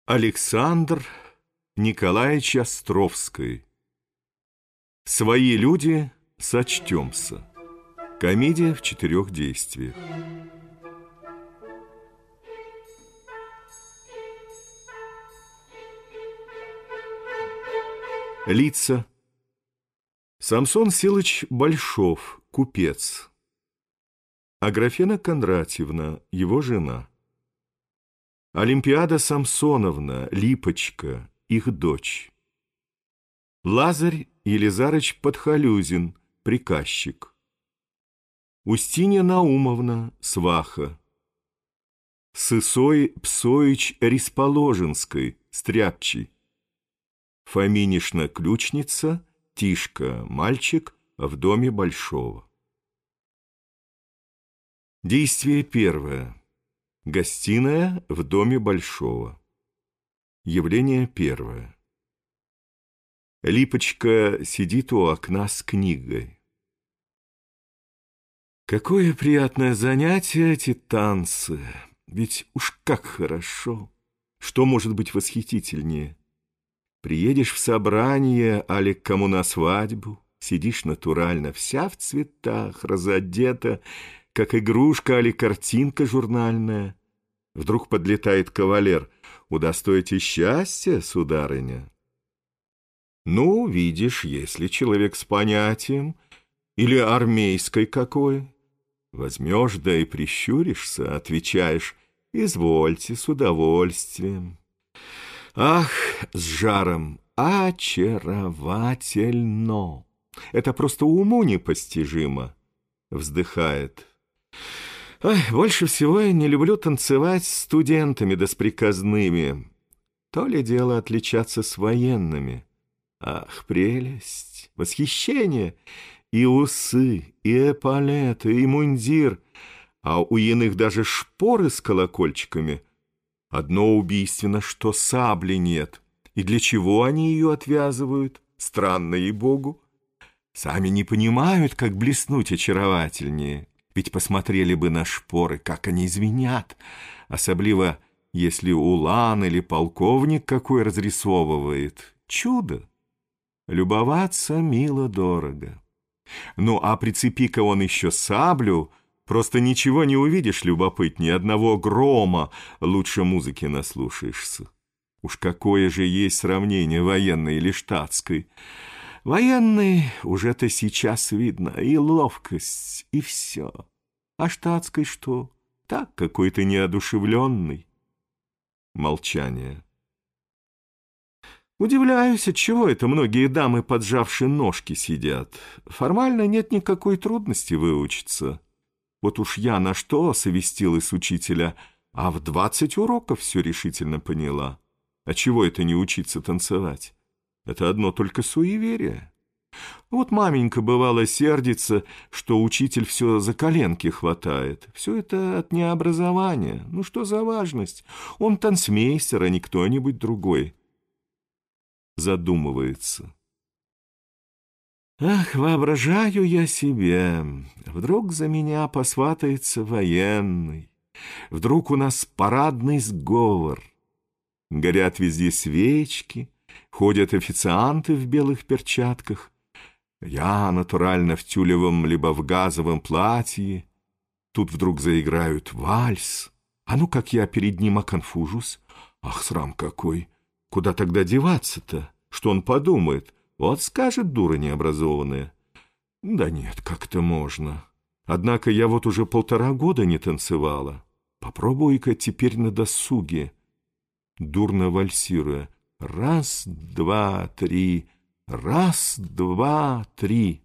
Александр Николаевич Островский. Свои люди сочтемся. Комедия в 4 действиях. Лица. Самсон Силыч Большов, купец. Аграфена Кондратьевна, его жена. Олимпиада Самсоновна, Липочка, их дочь. Лазарь Елизарыч Подхалюзин, приказчик. Устинья Наумовна, сваха. Сысой Псоич Рисположенской, стряпчий. Фоминишна ключница, Тишка, мальчик в доме Большого. Действие первое. Гостиная в доме Большого. Явление первое. Липочка сидит у окна с книгой. Какое приятное занятие эти танцы! Ведь уж как хорошо! Что может быть восхитительнее? Приедешь в собрание, али к кому на свадьбу, сидишь натурально, вся в цветах, разодета, как игрушка али картинка журнальная. Вдруг подлетает кавалер. «Удостоите счастья, сударыня?» Ну, видишь, если человек с понятием, или армейской какой, возьмешь, да и прищуришься, отвечаешь: «Извольте, с удовольствием». Ах, с жаром, очаровательно! Это просто уму непостижимо. Вздыхает. Ой, больше всего я не люблю танцевать с студентами да с приказными. То ли дело отличаться с военными. Ах, прелесть, восхищение! И усы, и эполеты, и мундир, а у иных даже шпоры с колокольчиками. Одно убийственно, что сабли нет. И для чего они ее отвязывают? Странно, ей-богу. Сами не понимают, как блеснуть очаровательнее. Ведь посмотрели бы на шпоры, как они звенят. Особливо, если улан или полковник какой разрисовывает. Чудо! Любоваться мило-дорого. Ну, а прицепи-ка он еще саблю, просто ничего не увидишь любопытнее, одного грома лучше музыки наслушаешься. Уж какое же есть сравнение военной или штатской. Военный уже-то сейчас видно, и ловкость, и все. А штатской что? Так, какой-то неодушевленный. Молчание. Удивляюсь, отчего это многие дамы, поджавши ножки, сидят. Формально нет никакой трудности выучиться. Вот уж я на что совестилась учителя, а в 20 уроков все решительно поняла. А чего это не учиться танцевать? Это одно только суеверие. Вот маменька бывало сердится, что учитель все за коленки хватает. Все это от необразования. Ну что за важность? Он танцмейстер, а не кто-нибудь другой. Задумывается. Ах, воображаю я себе, вдруг за меня посватается военный, вдруг у нас парадный сговор. Горят везде свечки, ходят официанты в белых перчатках. Я натурально в тюлевом либо в газовом платье. Тут вдруг заиграют вальс. А ну, как я перед ним оконфужусь. Ах, срам какой! Куда тогда деваться-то? Что он подумает? Вот скажет, дура необразованная. Да нет, как-то можно. Однако я вот уже 1,5 года не танцевала. Попробуй-ка теперь на досуге. Дурно вальсируя. 1, 2, 3. 1, 2, 3.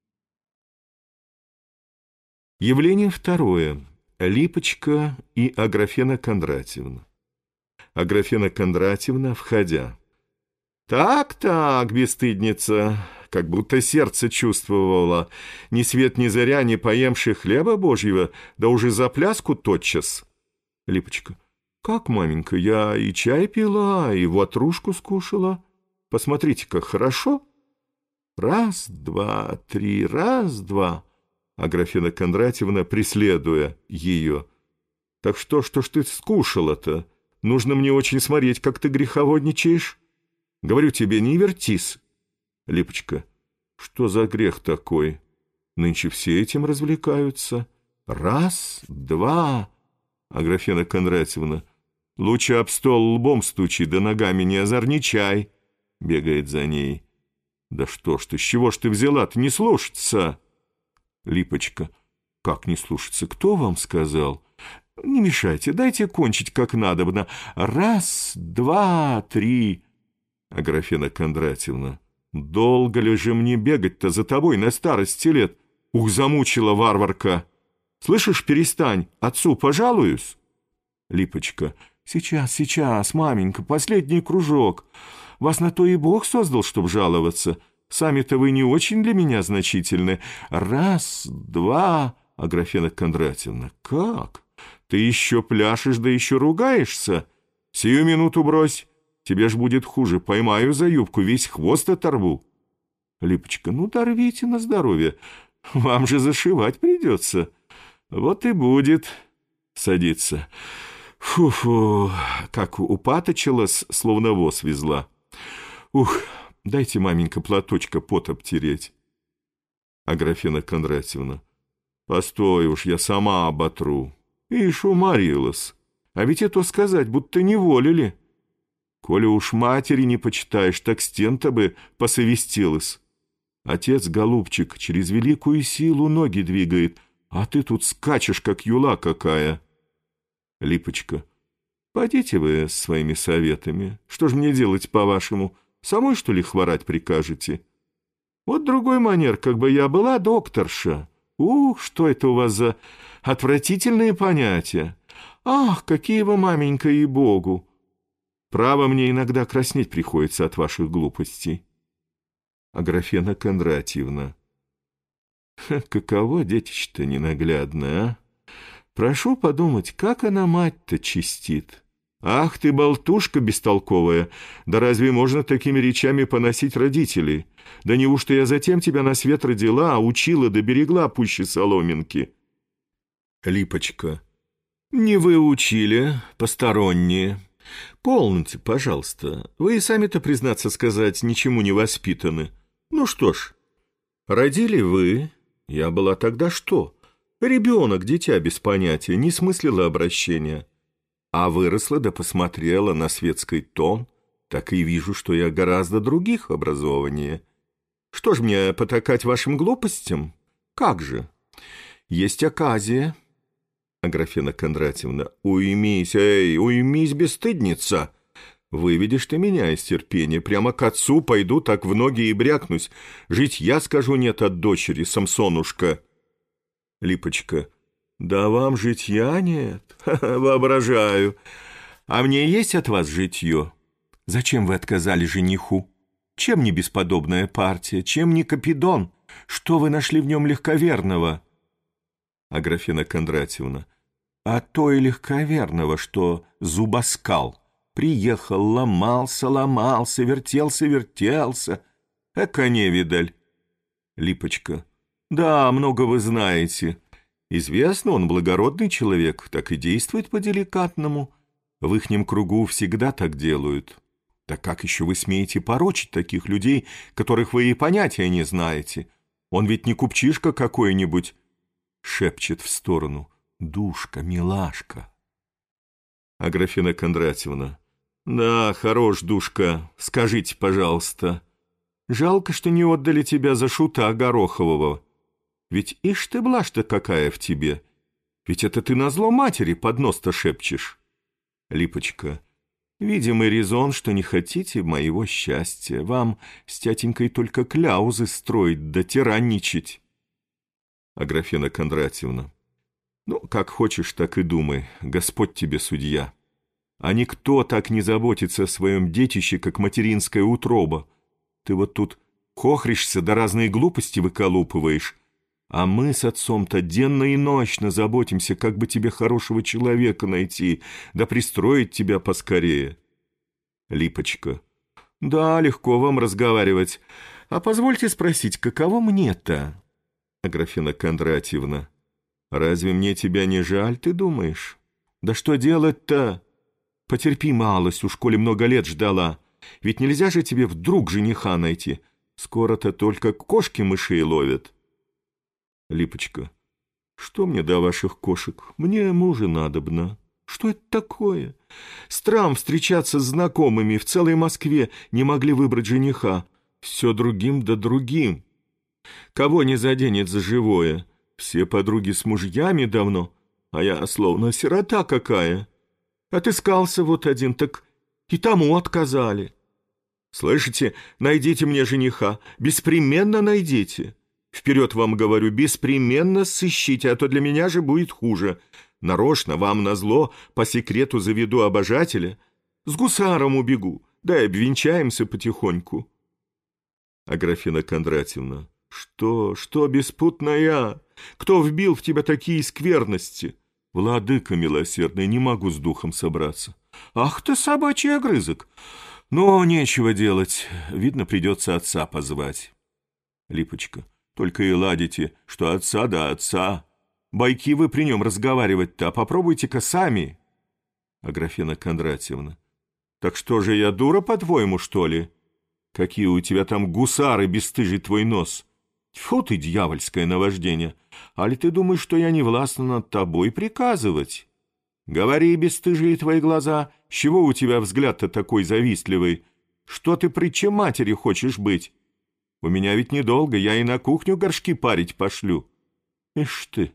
Явление второе. Липочка и Аграфена Кондратьевна. Аграфена Кондратьевна, входя. «Так-так, бесстыдница, как будто сердце чувствовала, ни свет ни заря, не поемши хлеба Божьего, да уже за пляску тотчас». Липочка. «Как, маменька, я и чай пила, и ватрушку скушала. Посмотрите-ка, хорошо? 1, 2, 3, 1, 2». Аграфена Кондратьевна, преследуя ее. «Так что ж ты скушала-то? Нужно мне очень смотреть, как ты греховодничаешь. Говорю тебе, не вертись. Липочка. Что за грех такой? Нынче все этим развлекаются. Раз, два. Аграфена Кондратьевна. Лучше об стол лбом стучи, да ногами не озорничай. Бегает за ней. Да что ж ты, с чего ж ты взяла-то не слушаться? Липочка. Как не слушаться? Кто вам сказал? Не мешайте, дайте кончить как надобно. Раз, два, три. Аграфена Кондратьевна. Долго ли же мне бегать-то за тобой на старости лет? Ух, замучила варварка. Слышишь, перестань, отцу пожалуюсь. Липочка. Сейчас, маменька, последний кружок. Вас на то и Бог создал, чтоб жаловаться. Сами-то вы не очень для меня значительны. Раз, два. Аграфена Кондратьевна. Как? Ты еще пляшешь, да еще ругаешься? Сию минуту брось. Тебе ж будет хуже. Поймаю за юбку, весь хвост оторву. Липочка. Ну, дорвите на здоровье. Вам же зашивать придется. Вот и будет. Садится. Фу-фу, как упаточилась, словно воз везла. Ух, дайте, маменька, платочка пот обтереть. Аграфена Кондратьевна. Постой уж, я сама оботру. Ишь, уморилась. А ведь это сказать, будто не волили. Коли уж матери не почитаешь, так стен-то бы посовестилась. Отец, голубчик, через великую силу ноги двигает, а ты тут скачешь, как юла какая. Липочка. Пойдите вы с своими советами. Что ж мне делать, по-вашему? Самой, что ли, хворать прикажете? Вот другой манер, как бы я была докторша. Ух, что это у вас за отвратительные понятия. Ах, какие вы, маменька, и Богу. Право, мне иногда краснеть приходится от ваших глупостей. Аграфена Кондратьевна. Каково детище-то ненаглядное, а? Прошу подумать, как она мать-то чистит. Ах ты, болтушка бестолковая! Да разве можно такими речами поносить родителей? Да неужто я затем тебя на свет родила, а учила да берегла пуще соломинки? Липочка. Не вы учили, посторонние. Полноте, пожалуйста. Вы и сами-то, признаться сказать, ничему не воспитаны. Ну что ж, родили вы, я была тогда что? Ребенок, дитя без понятия, не смыслила обращения. А выросла да посмотрела на светский тон, так и вижу, что я гораздо других образованнее. Что ж мне потакать вашим глупостям? Как же? Есть оказия. Аграфена Кондратьевна. Уймись, уймись, бесстыдница. Выведешь ты меня из терпения. Прямо к отцу пойду, так в ноги и брякнусь. Жить я скажу нет от дочери, Самсонушка. Липочка. Да вам житья нет? Воображаю. А мне есть от вас житье? Зачем вы отказали жениху? Чем не бесподобная партия? Чем не Капидон? Что вы нашли в нем легковерного? Аграфена Кондратьевна. А то и легковерного, что зубоскал. Приехал, ломался, вертелся. Эка невидаль. Липочка. Да, много вы знаете. Известно, он благородный человек, так и действует по-деликатному. В ихнем кругу всегда так делают. Так как еще вы смеете порочить таких людей, которых вы и понятия не знаете? Он ведь не купчишка какой-нибудь. Шепчет в сторону. Душка, милашка. Аграфена Кондратьевна. Да, хорош, душка, скажите, пожалуйста. Жалко, что не отдали тебя за шута Горохового. Ведь ишь ты блажь-то какая в тебе. Ведь это ты назло матери под нос-то шепчешь. Липочка. Видимый резон, что не хотите моего счастья. Вам с тятенькой только кляузы строить да тиранничать. Аграфена Кондратьевна. Ну, как хочешь, так и думай. Господь тебе судья. А никто так не заботится о своем детище, как материнская утроба. Ты вот тут хохришься да разные глупости выколупываешь. А мы с отцом-то денно и ночно заботимся, как бы тебе хорошего человека найти, да пристроить тебя поскорее. Липочка. Да, легко вам разговаривать. А позвольте спросить, каково мне-то? Аграфена Кондратьевна. Разве мне тебя не жаль, ты думаешь? Да что делать-то? Потерпи малость, уж коли много лет ждала. Ведь нельзя же тебе вдруг жениха найти. Скоро-то только кошки мышей ловят. Липочка. Что мне до ваших кошек? Мне мужа надобно. Что это такое? Страм встречаться с знакомыми, в целой Москве не могли выбрать жениха. Все другим да другим. Кого не заденет за живое? Все подруги с мужьями давно, а я словно сирота какая. Отыскался вот один, так и тому отказали. Слышите, найдите мне жениха, беспременно найдите. Вперед вам говорю, беспременно сыщите, а то для меня же будет хуже. Нарочно вам назло по секрету заведу обожателя. С гусаром убегу, да и обвенчаемся потихоньку. Аграфена Кондратьевна. Что, беспутная? Кто вбил в тебя такие скверности? Владыка милосердный, не могу с духом собраться. Ах ты, собачий огрызок! Но нечего делать, видно, придется отца позвать. Липочка. Только и ладите, что отца да отца. Байки вы при нем разговаривать-то, а попробуйте-ка сами. Аграфена Кондратьевна. Так что же я дура, по-твоему, что ли? Какие у тебя там гусары, бесстыжий твой нос! Тьфу ты, дьявольское наваждение! Али ты думаешь, что я не властна над тобой приказывать? Говори, бесстыжие твои глаза, с чего у тебя взгляд-то такой завистливый? Что ты при чем матери хочешь быть? У меня ведь недолго, я и на кухню горшки парить пошлю. Ишь ты,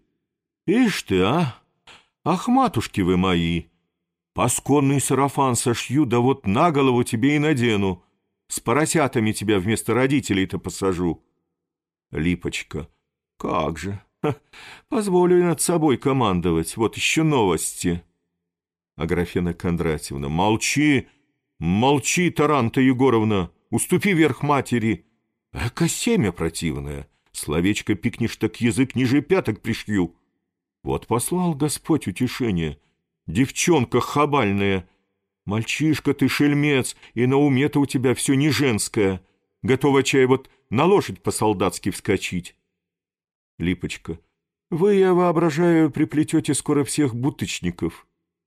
а? Ах, матушки вы мои! Пасконный сарафан сошью, да вот на голову тебе и надену. С поросятами тебя вместо родителей-то посажу. Липочка. Как же? Позволю над собой командовать. Вот еще новости. Аграфена Кондратьевна. Молчи, Таранта Егоровна. Уступи верх матери. Эка семя противное. Словечко пикнешь, так язык ниже пяток пришью. Вот послал Господь утешение. Девчонка хабальная. Мальчишка ты, шельмец, и на уме-то у тебя все не женское. Готова чай вот на лошадь по-солдатски вскочить. Липочка. Вы, я воображаю, приплетете скоро всех бутычников.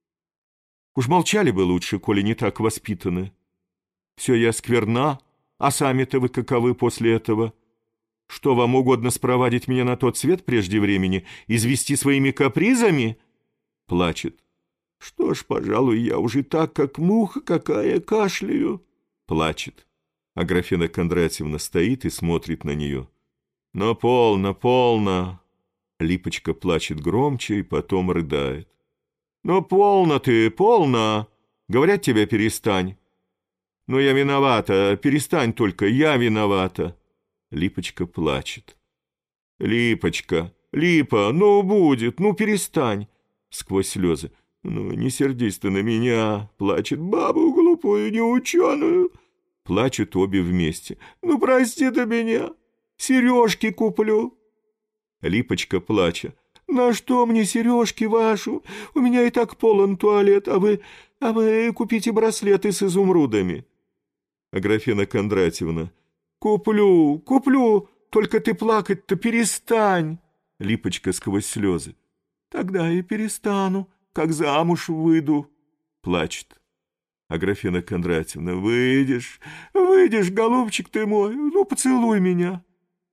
Уж молчали бы лучше, коли не так воспитаны. Все я скверна, а сами-то вы каковы после этого? Что, вам угодно спровадить меня на тот свет прежде времени, извести своими капризами? Плачет. Что ж, пожалуй, я уже так, как муха какая, кашляю. Плачет. Аграфена Кондратьевна стоит и смотрит на нее. Но полно, полно. Липочка плачет громче и потом рыдает. Ну, полно ты, полно. Говорят тебе, перестань. Ну, я виновата, перестань только, я виновата. Липочка плачет. Липочка, Липа, ну будет, ну перестань. Сквозь слезы. Ну, не сердись ты на меня, плачет бабу глупую, неученую. Плачут обе вместе. Ну, прости ты меня, сережки куплю. Липочка, плача. На что мне сережки вашу? У меня и так полон туалет, а вы купите браслеты с изумрудами. Аграфена Кондратьевна. Куплю, только ты плакать-то перестань. Липочка сквозь слезы. Тогда и перестану, как замуж выйду. Плачет. Аграфена Кондратьевна. Выйдешь, голубчик ты мой, ну поцелуй меня.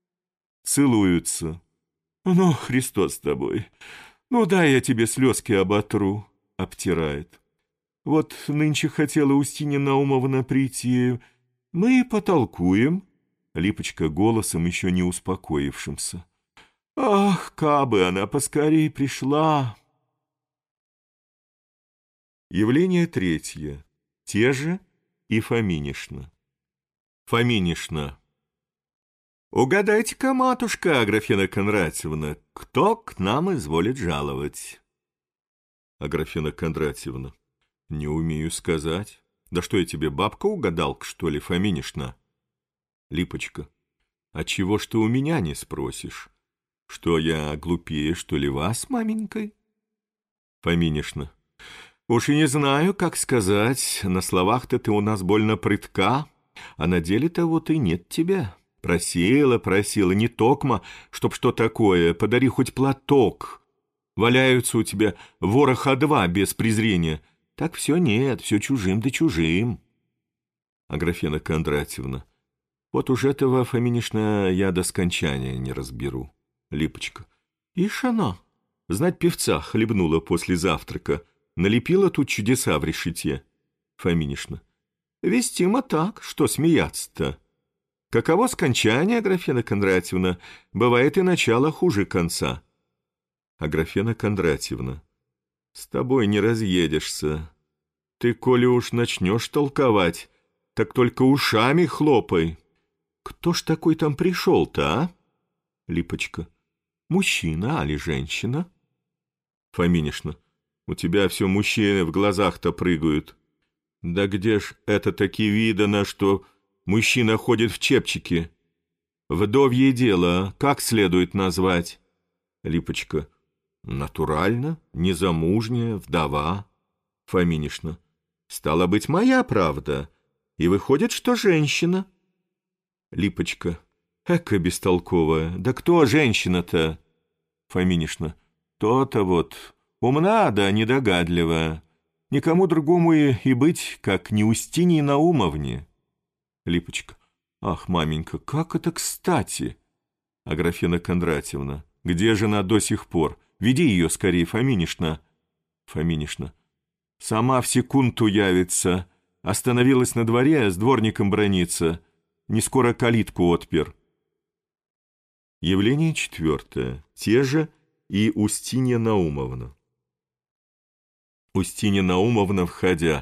Целуются. Ну, Христос с тобой. Ну, дай я тебе слезки оботру. Обтирает. Вот нынче хотела Устинья Наумовна прийти. Мы потолкуем. Липочка голосом еще не успокоившимся. Ах, кабы она поскорей пришла. Явление третье. Те же и Фоминишна. Фоминишна. Угадайте-ка, матушка Аграфена Кондратьевна, кто к нам изволит жаловать? Аграфена Кондратьевна. Не умею сказать. Да что я тебе, бабка-угадалка, что ли, Фоминишна? Липочка. А чего ж ты у меня не спросишь? Что я глупее, что ли, вас, маменькой? Фоминишна. Уж и не знаю, как сказать. На словах-то ты у нас больно прытка, а на деле-то вот и нет тебя. Просила, не токма, чтоб что такое, подари хоть платок. Валяются у тебя вороха два без презрения. Так все нет, все чужим да чужим. Аграфена Кондратьевна. Вот уж этого, Фоминишна, я до скончания не разберу. Липочка. Ишь она, знать певца хлебнула после завтрака, налепила тут чудеса в решете. Фоминишна. Вестимо так, что смеяться-то. Каково скончание, Аграфена Кондратьевна, бывает и начало хуже конца. Аграфена Кондратьевна. С тобой не разъедешься. Ты, коли уж начнешь толковать, так только ушами хлопай. Кто ж такой там пришел-то, а? Липочка. Мужчина, али женщина? Фоминишна. У тебя все мужчины в глазах-то прыгают. Да где ж это таки видано, что мужчина ходит в чепчике? Вдовье дело, как следует назвать? Липочка. Натурально, незамужняя, вдова. Фоминишна. Стало быть, моя правда. И выходит, что женщина. Липочка. Эка бестолковая. Да кто женщина-то? Фоминишна. То-то вот. Умна да недогадливая. Никому другому и быть, как не Устинье Наумовне. Липочка. Ах, маменька, как это кстати! Аграфена Кондратьевна. Где же она до сих пор? Веди ее скорее, Фоминишна. Фоминишна. Сама в секунду явится. Остановилась на дворе, с дворником бранится. Не скоро калитку отпер. Явление 4. Те же и Устинья Наумовна. Устинья Наумовна, входя.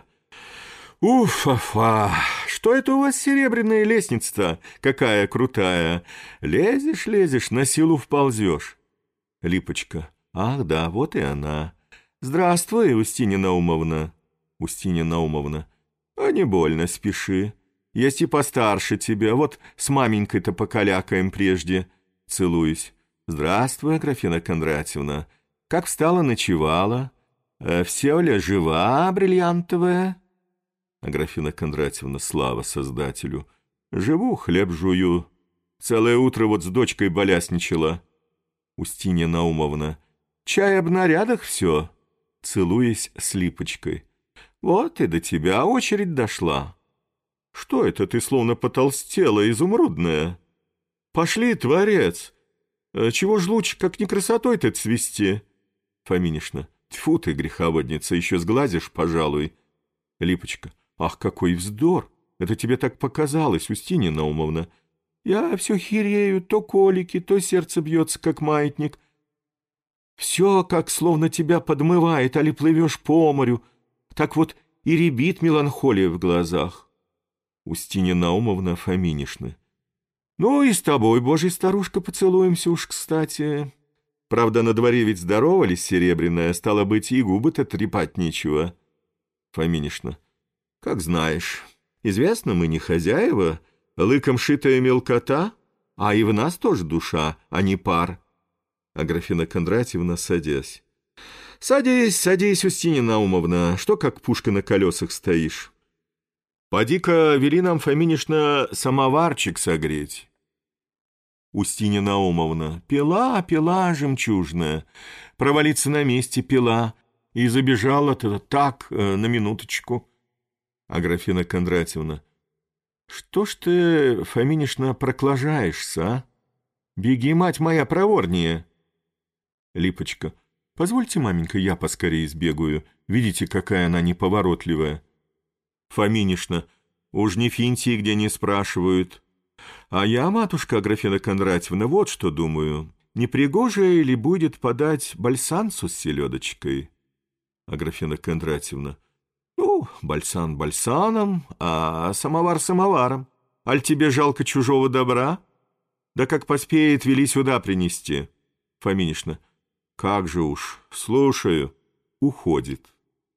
Уф-афа! Что это у вас серебряная лестница-то? Какая крутая! Лезешь, лезешь, на силу вползешь. Липочка. Ах, да, вот и она. Здравствуй, Устинья Наумовна. Устинья Наумовна. А не больно, спеши. Есть и постарше тебя. Вот с маменькой-то покалякаем прежде. Целуюсь. Здравствуй, Аграфена Кондратьевна. Как встала, ночевала? Все ли жива, бриллиантовая? Аграфена Кондратьевна, слава Создателю. Живу, хлеб жую. Целое утро вот с дочкой болясничала. Устинья Наумовна. Чай об нарядах все. Целуясь с Липочкой. Вот и до тебя очередь дошла. Что это ты словно потолстела, изумрудная? Пошли, творец. Чего ж лучше, как не красотой-то цвести? Фоминишна. Тьфу ты, греховодница, еще сглазишь, пожалуй. Липочка. Ах, какой вздор! Это тебе так показалось, Устинья Наумовна. Я все хирею, то колики, то сердце бьется, как маятник. Все, как словно тебя подмывает, али плывешь по морю. Так вот и рябит меланхолия в глазах. Устинья Наумовна Фоминишна. Ну и с тобой, божья старушка, поцелуемся уж кстати. Правда, на дворе ведь здоровались, серебряная, стало быть, и губы-то трепать нечего. Фоминишна. Как знаешь. Известно, мы не хозяева, лыком шитая мелкота, а и в нас тоже душа, а не пар. Аграфена Кондратьевна, садясь. Садись, садись, Устинья Наумовна, что как пушка на колесах стоишь? Поди-ка, вели нам, Фоминишна, самоварчик согреть. Устинья Наумовна. Пила, пила жемчужная. Провалиться на месте пила. И забежала-то так, на минуточку. Аграфена Кондратьевна. Что ж ты, Фоминишна, проклажаешься, а? Беги, мать моя, проворнее. Липочка. Позвольте, маменька, я поскорее сбегаю. Видите, какая она неповоротливая. Фоминишна. Уж не финтии, где не спрашивают. А я, матушка Аграфена Кондратьевна, вот что думаю. Непригожее ли будет подать бальсанцу с селедочкой? Аграфена Кондратьевна. Ну, бальсан бальсаном, а самовар самоваром. Аль тебе жалко чужого добра? Да как поспеет, вели сюда принести. Фоминишна. Как же уж, слушаю. Уходит.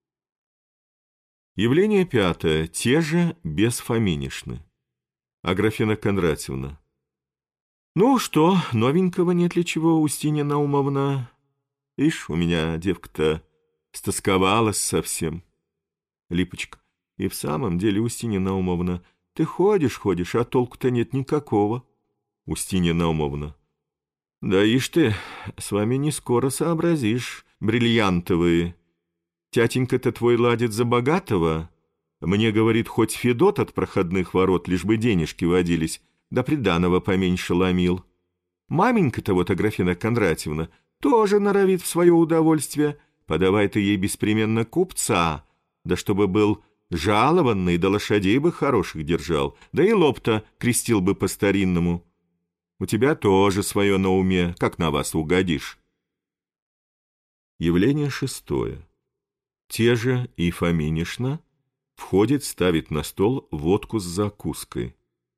Явление 5. Те же без Фоминишны. Аграфена Кондратьевна. Ну что, новенького нет ли чего, Устинья Наумовна? Ишь, у меня девка-то стосковалась совсем. Липочка. И в самом деле, Устинья Наумовна, ты ходишь, а толку-то нет никакого. Устинья Наумовна. Да ишь ты, с вами не скоро сообразишь, бриллиантовые. Тятенька-то твой ладит за богатого. Мне, говорит, хоть Федот от проходных ворот, лишь бы денежки водились, да приданого поменьше ломил. Маменька-то вот, Аграфена Кондратьевна, тоже норовит в свое удовольствие. Подавай ты ей беспременно купца, да чтобы был жалованный, да лошадей бы хороших держал, да и лоб-то крестил бы по-старинному. У тебя тоже свое на уме, как на вас угодишь. Явление шестое. Те же и Фоминишна входит, ставит на стол водку с закуской.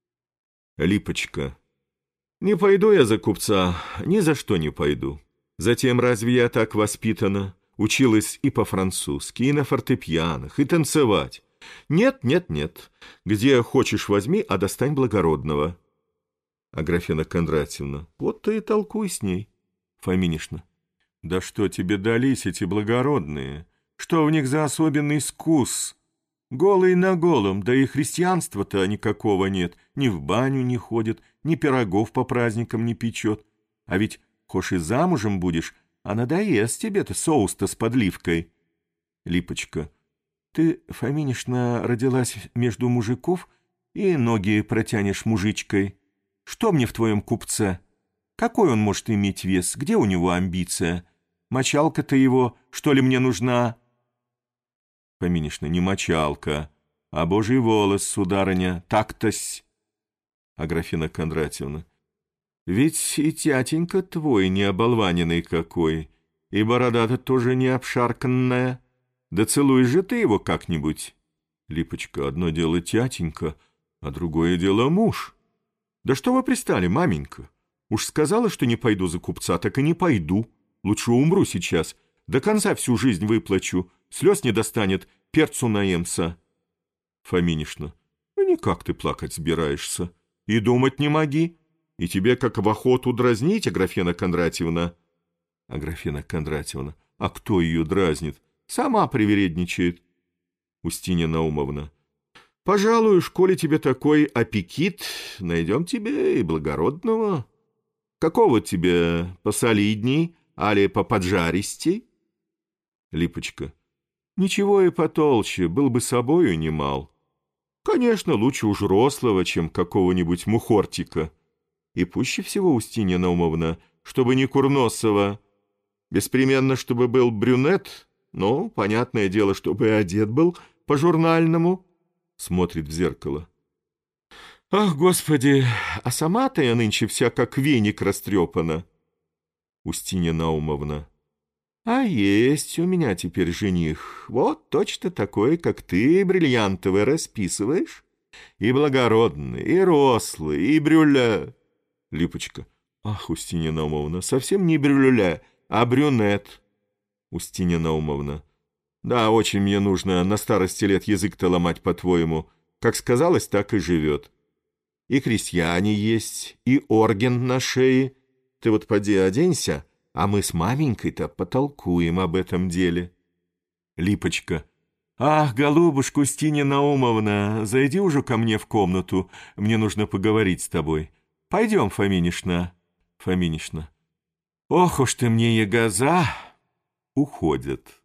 Липочка. Не пойду я за купца, ни за что не пойду. Затем разве я так воспитана? Училась и по-французски, и на фортепианах, и танцевать. Нет, нет, нет. Где хочешь возьми, а достань благородного. Аграфена Кондратьевна. Вот ты и толкуй с ней. Фоминишна. Да что тебе дались эти благородные? Что в них за особенный вкус? Голый на голом, да и христианства-то никакого нет. Ни в баню не ходит, ни пирогов по праздникам не печет. А ведь, хошь и замужем будешь, а надоест тебе-то соус-то с подливкой. Липочка. Ты, Фоминишна, родилась между мужиков и ноги протянешь мужичкой. Что мне в твоем купце? Какой он может иметь вес? Где у него амбиция? Мочалка-то его, что ли, мне нужна? Фоминишна. Не мочалка, а божий волос, сударыня, так-тось. Аграфена Кондратьевна. Ведь и тятенька твой не оболваненный какой, и борода-то тоже не обшарканная. Да целуй же ты его как-нибудь. Липочка. Одно дело тятенька, а другое дело муж. Да что вы пристали, маменька? Уж сказала, что не пойду за купца, так и не пойду. Лучше умру сейчас, до конца всю жизнь выплачу. Слез не достанет, перцу наемся. Фоминишна. Никак ты плакать собираешься. И думать не моги. И тебе как в охоту дразнить, Аграфена Кондратьевна. Аграфена Кондратьевна. А кто ее дразнит? Сама привередничает. Устинья Наумовна. Пожалуй, коли тебе такой аппетит, найдем тебе и благородного. Какого тебе посолидней, али поподжаристей? Липочка. Ничего и потолще, был бы собою немал. Конечно, лучше уж рослого, чем какого-нибудь мухортика. И пуще всего, Устинья Наумовна, чтобы не курносого. Беспременно, чтобы был брюнет, но, понятное дело, чтобы и одет был по-журнальному. Смотрит в зеркало. Ах, Господи, а сама-то я нынче вся как веник растрепана. Устинья Наумовна. А есть у меня теперь жених, вот точно такой, как ты, бриллиантовый, расписываешь. И благородный, и рослый, и брюле. Липочка. Ах, Устинья Наумовна, совсем не брюле, а брюнет. Устинья Наумовна. Да, очень мне нужно на старости лет язык-то ломать, по-твоему. Как сказалось, так и живет. И крестьяне есть, и орген на шее. Ты вот поди оденься, а мы с маменькой-то потолкуем об этом деле. Липочка. Ах, голубушка Устинья Наумовна, зайди уже ко мне в комнату, мне нужно поговорить с тобой. Пойдем, Фоминишна. Фоминишна. Ох уж ты мне, ягоза! Уходят.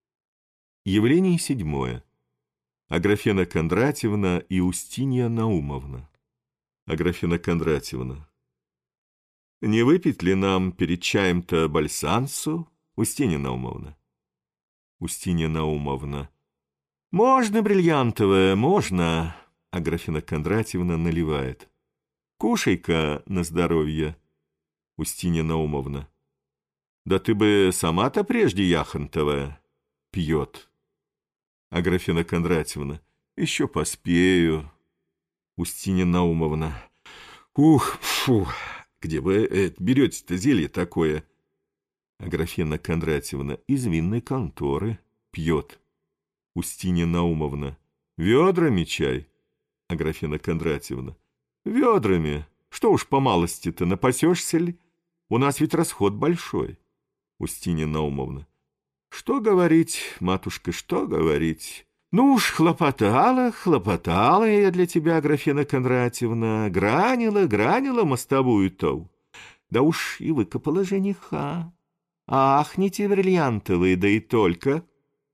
Явление седьмое. Аграфена Кондратьевна и Устинья Наумовна. Аграфена Кондратьевна. Не выпить ли нам перед чаем-то бальсансу, Устинья Наумовна? Устинья Наумовна. Можно, бриллиантовая, можно. Аграфена Кондратьевна наливает. Кушай-ка на здоровье. Устинья Наумовна. Да ты бы сама-то прежде яхонтовая. Пьет. Аграфена Кондратьевна. Еще поспею. Устинья Наумовна. Ух, фу. Где вы берете-то зелье такое? Аграфена Кондратьевна. Из винной конторы. Пьет. Устинья Наумовна. Ведрами чай? Аграфена Кондратьевна. Ведрами. Что уж по малости-то, напасешься ли? У нас ведь расход большой. Устинья Наумовна. Что говорить, матушка, что говорить? Ну уж, хлопотала я для тебя, Аграфена Кондратьевна, гранила мостовую-то. Да уж и выкопала жениха. Ахните, бриллиантовые, да и только.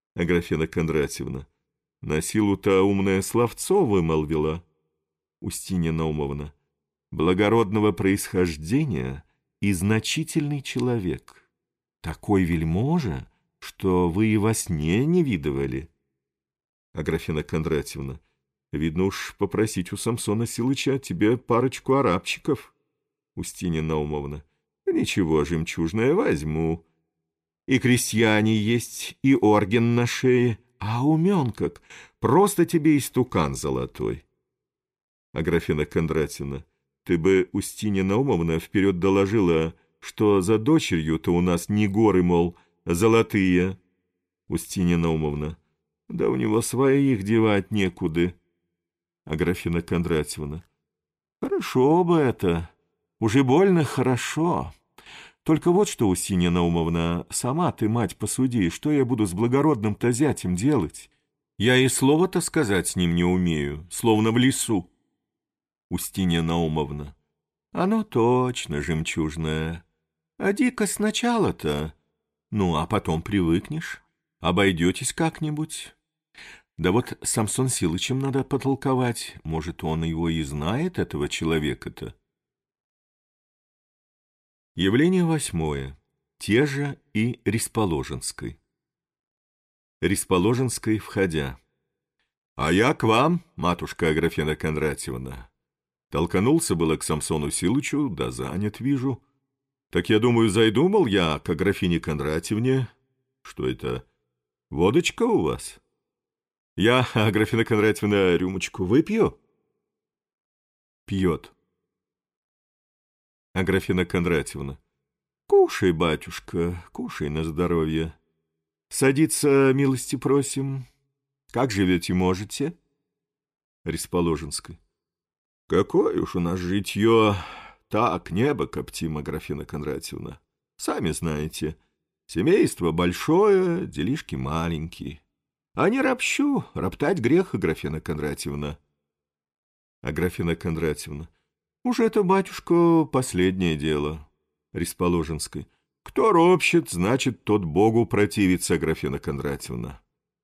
Аграфена Кондратьевна. На силу-то умное словцо вымолвила. Устинья Наумовна. Благородного происхождения и значительный человек. Такой вельможа, что вы и во сне не видывали. Аграфена Кондратьевна. Видно уж попросить у Самсона Силыча тебе парочку арабчиков. Устинья Наумовна. Ничего, жемчужное, возьму. И крестьяне есть, и орден на шее, а умен как, просто тебе истукан золотой. Аграфена Кондратьевна. Ты бы, Устинья Наумовна, вперед доложила, что за дочерью-то у нас не горы, мол, золотые. Устинья Наумовна. Да у него своих девать некуда. Аграфена Кондратьевна. Хорошо бы это, уже больно хорошо. Только вот что, Устинья Наумовна, сама ты, мать, посуди, что я буду с благородным-то зятем делать? Я и слова-то сказать с ним не умею, словно в лесу. Устинья Наумовна. Оно точно, жемчужное. А дико сначала-то, ну, а потом привыкнешь, обойдетесь как-нибудь. Да вот с Самсон Силычем надо потолковать, может, он его и знает, этого человека-то. Явление 8. Тежа и Ресположенской. Ресположенской, входя. А я к вам, матушка Аграфена Кондратьевна. Толканулся было к Самсону Силычу, да занят вижу. Так я думаю, зайду, мол, я к Аграфене Кондратьевне. Что это, водочка у вас? Я, Аграфена Кондратьевна, рюмочку выпью? Пьет. Аграфена Кондратьевна. Кушай, батюшка, кушай на здоровье. Садиться, милости просим. Как живете можете? Ресположенской. Какое уж у нас житье, так небо коптим, Аграфена Кондратьевна. Сами знаете, семейство большое, делишки маленькие. А не ропщу, роптать грех, Аграфена Кондратьевна. Аграфена Кондратьевна. Уж это, батюшка, последнее дело. Ресположенской. Кто ропщет, значит, тот Богу противится, Аграфена Кондратьевна.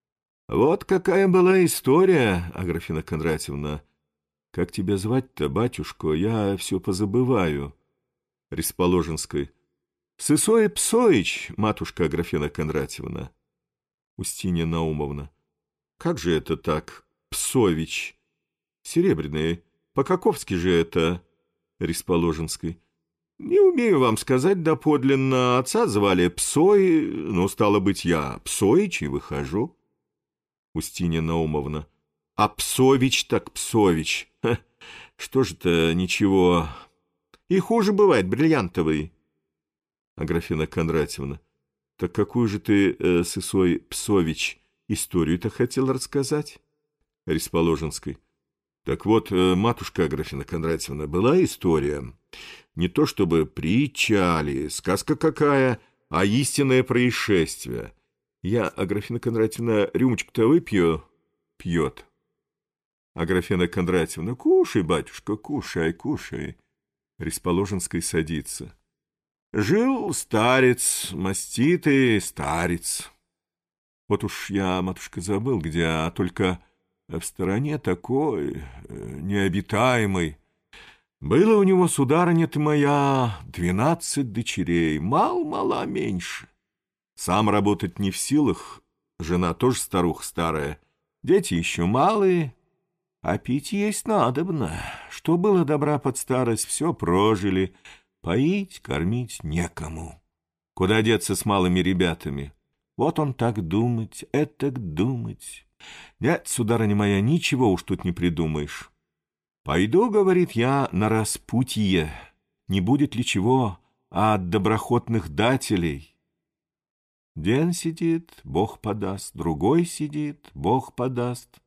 Вот какая была история, Аграфена Кондратьевна. Как тебя звать-то, батюшка, я все позабываю. Ресположенской. Сысой Псоич, матушка Аграфена Кондратьевна. Устинья Наумовна. Как же это так, Псович? Серебряный, по-каковски же это? Ресположенской. Не умею вам сказать доподлинно, отца звали Псой, но, стало быть, я Псоич и выхожу. Устинья Наумовна. А Псович так Псович. Ха, что ж-то, ничего. И хуже бывает, бриллиантовый. Аграфена Кондратьевна. Так какую же ты, Сысой Псович, историю-то хотел рассказать? Ресположенской. Так вот, матушка Аграфена Кондратьевна, была история. Не то чтобы притча или сказка какая, а истинное происшествие. Я, Аграфена Кондратьевна, рюмочку-то выпью. Пьет. Аграфена Кондратьевна. Кушай, батюшка, кушай, кушай. Ресположенской садится. Жил старец, маститый старец. Вот уж я, матушка, забыл, где, а только в стороне такой, необитаемой. Было у него, сударыня ты моя, 12 дочерей, мал-мала меньше. Сам работать не в силах, жена тоже старуха старая, дети еще малые, а пить есть надобно. Что было добра под старость, все прожили, поить, кормить некому. Куда деться с малыми ребятами? Вот он так думать, этак думать. Нет, сударыня моя, ничего уж тут не придумаешь. Пойду, говорит, я на распутье, не будет ли чего от доброхотных дателей. День сидит, Бог подаст, другой сидит, Бог подаст.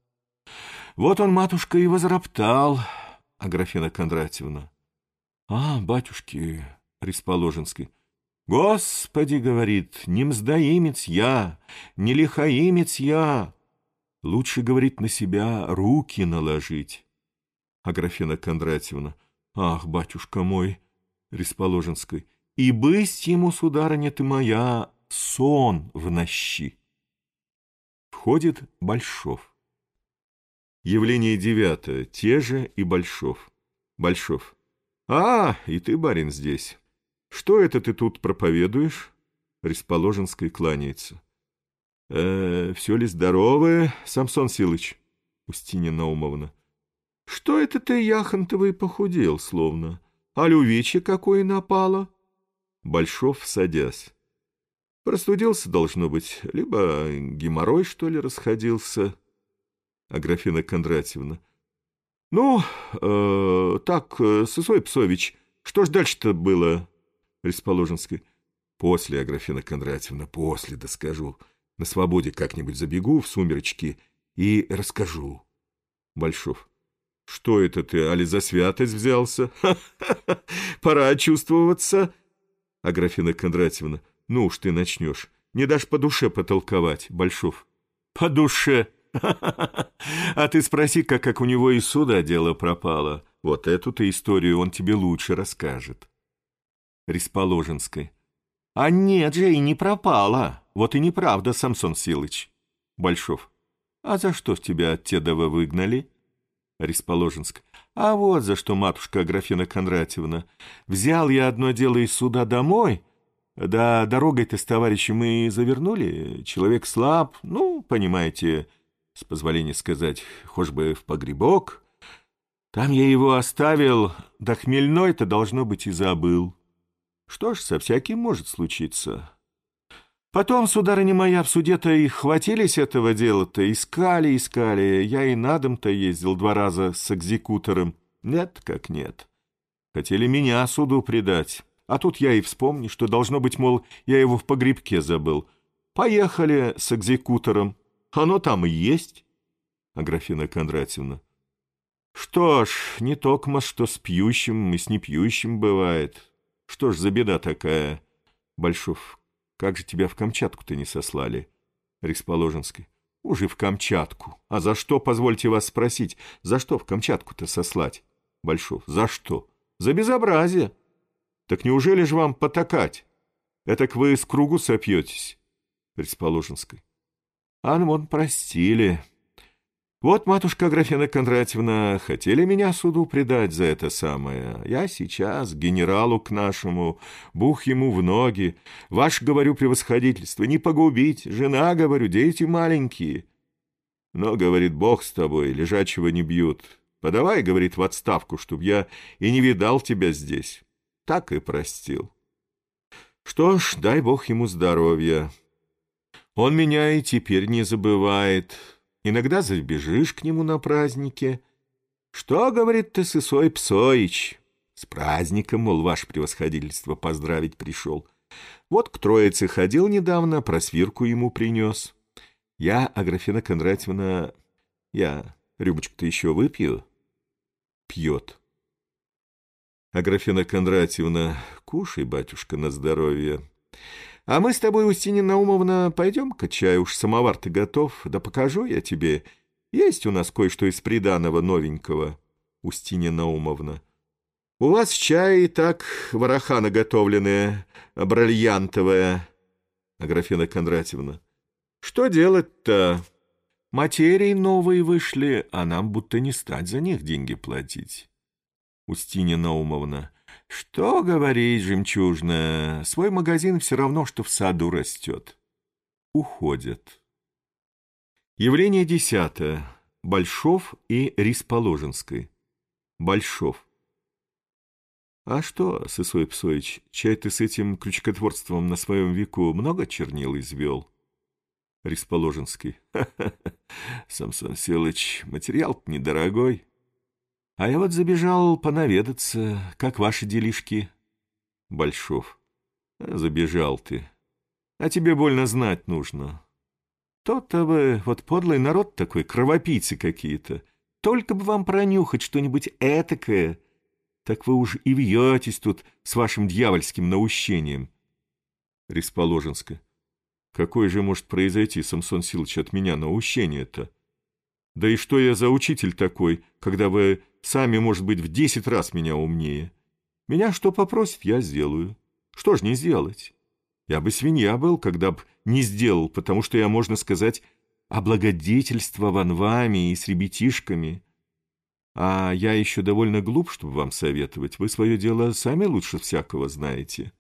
Вот он, матушка, и возроптал, Аграфена Кондратьевна. А, батюшки, Ресположенской. Господи, говорит, не мздоимец я, не лихаимец я. Лучше, говорит, на себя руки наложить. Аграфена Кондратьевна. Ах, батюшка мой, Ресположенской. И бысть ему, сударыня ты моя, сон в нощи. Входит Большов. Явление 9. Те же и Большов. Большов. И ты, барин, здесь. Что это ты тут проповедуешь? Ресположенской кланяется. Все ли здоровы, Самсон Силыч? Устинья Наумовна. Что это ты, яхонтовый, похудел словно? А увечье какое напало? Большов, садясь. Простудился, должно быть, либо геморрой, что ли, расходился. Аграфена Кондратьевна. Ну, так, Сысой Псович, что ж дальше-то было? Ресположенской. После, Аграфена Кондратьевна, после, да скажу. На свободе как-нибудь забегу в сумеречки и расскажу. Большов. Что это ты, али за святость взялся? Ха-ха-ха, пора чувствоваться. Аграфена Кондратьевна. Ну уж ты начнешь. Не дашь по душе потолковать, Большов. По душе. А ты спроси-ка, как у него из суда дело пропало. Вот эту-то историю он тебе лучше расскажет. Ресположенской. А нет же, и не пропало. Вот и неправда, Самсон Силыч. Большов. А за что ж тебя от Тедова выгнали? Ресположенской. А вот за что, матушка Аграфена Кондратьевна. Взял я одно дело из суда домой, да дорогой-то с товарищем и завернули. Человек слаб, ну, понимаете, с позволения сказать, хоть бы в погребок. Там я его оставил, да хмельной-то, должно быть, и забыл. Что ж, со всяким может случиться. Потом, сударыня моя, в суде-то и хватились этого дела-то, искали. Я и на дом-то ездил 2 раза с экзекутором. Нет, как нет. Хотели меня суду предать. А тут я и вспомню, что должно быть, мол, я его в погребке забыл. Поехали с экзекутором. Оно там и есть. Аграфена Кондратьевна. Что ж, не токмо, что с пьющим и с непьющим бывает. Что ж за беда такая? Большов. Как же тебя в Камчатку-то не сослали? Ресположенской. Уже в Камчатку. А за что, позвольте вас спросить, за что в Камчатку-то сослать? Большов. За что? За безобразие. Так неужели же вам потакать? Этак вы с кругу сопьетесь. Ресположенской. А вон простили. Вот, матушка Аграфена Кондратьевна, хотели меня суду предать за это самое. Я сейчас генералу к нашему, бух ему в ноги. Ваше, говорю, превосходительство, не погубить. Жена, говорю, дети маленькие. Но, говорит, Бог с тобой, лежачего не бьют. Подавай, говорит, в отставку, чтоб я и не видал тебя здесь. Так и простил. Что ж, дай Бог ему здоровья. Он меня и теперь не забывает. Иногда забежишь к нему на празднике. Что, говорит, ты, Сысой Псоич? С праздником, мол, ваше превосходительство поздравить пришел. Вот к Троице ходил недавно, просвирку ему принес. Я, Аграфена Кондратьевна, я рюмочку-то еще выпью? Пьет. Аграфена Кондратьевна, кушай, батюшка, на здоровье. А мы с тобой, Устинья Наумовна, пойдем-ка чай, уж самовар-то готов, да покажу я тебе. Есть у нас кое-что из приданого новенького. Устинья Наумовна. У вас чай и так вороха наготовленная, бриллиантовая. Аграфена Кондратьевна. Что делать-то? Материи новые вышли, а нам будто не стать за них деньги платить. Устинья Наумовна. Что говорить, жемчужная, свой магазин все равно, что в саду растет. Уходят. Явление 10. Большов и Ресположенской. Большов. А что, Сысой Псоич, чай ты с этим крючкотворством на своем веку много чернил извел? Ресположенский. Ха-ха-ха, Самсон Силыч, материал-то недорогой. А я вот забежал понаведаться, как ваши делишки. Большов. Забежал ты. А тебе больно знать нужно. То-то вы, вот подлый народ такой, кровопийцы какие-то. Только бы вам пронюхать что-нибудь этакое, так вы уж и вьетесь тут с вашим дьявольским наущением. Ресположенская. Какое же может произойти, Самсон Силыч, от меня наущение-то? Да и что я за учитель такой, когда вы сами, может быть, в 10 раз меня умнее? Меня что попросит, я сделаю. Что ж не сделать? Я бы свинья был, когда б не сделал, потому что я, можно сказать, облагодетельствован вами и с ребятишками. А я еще довольно глуп, чтобы вам советовать. Вы свое дело сами лучше всякого знаете.